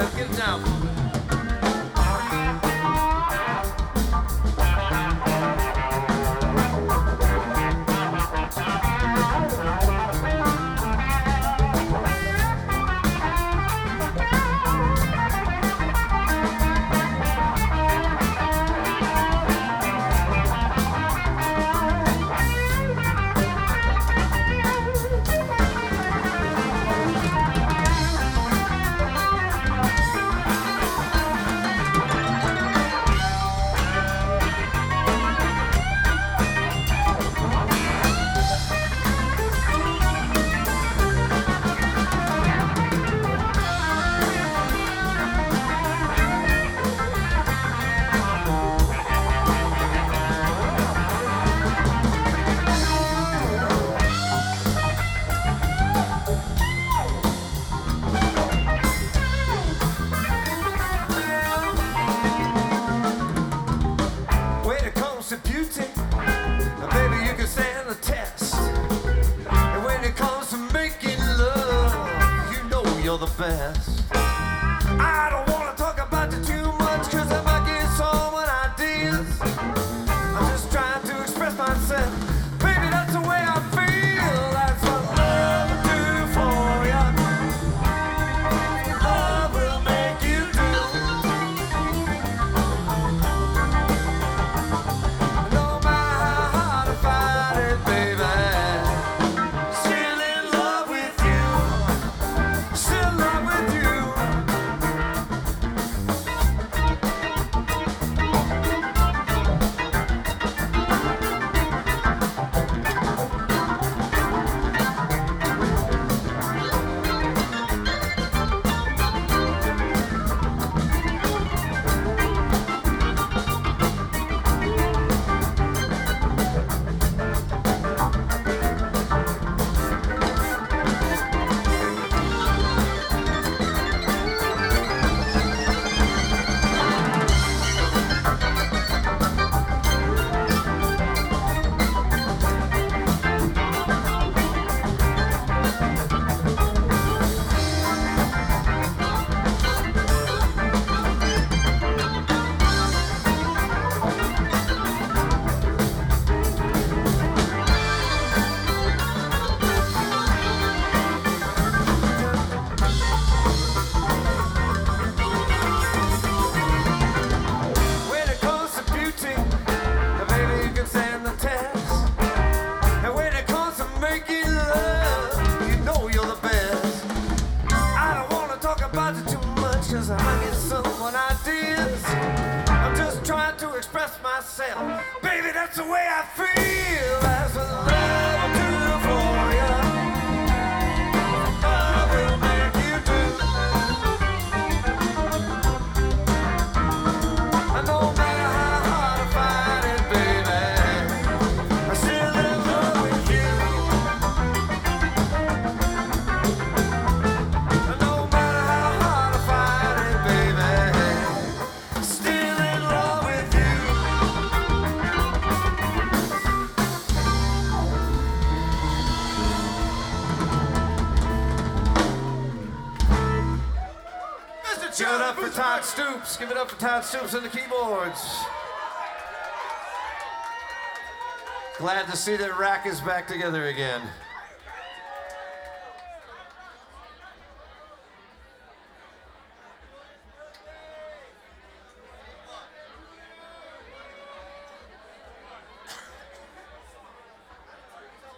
Seth. Get it down for me. You're the best. I don't wanna talk about you too much, cause I might get someone ideas. I'm just trying to express myself. Baby, that's the way I feel. That's what love will do for you. Love will make you do. No matter how hard I fight it, baby, still in love with you. Still in love with you. When it comes to beauty, baby, you can stand the test. And when it comes to making love, you know you're the best. I don't wanna talk about you too much, cause I might get someone ideas. I'm just trying to express myself. Baby, that's the way I feel. That's what love will do for you. Love will make you do. No matter how hard I fight it, baby, I'm still in love with you. No matter how hard I fight it, baby, still in love with you. Give it up for Todd Stoops. Give it up for Todd Stoops on the keyboards. Glad to see that Rack is back together again.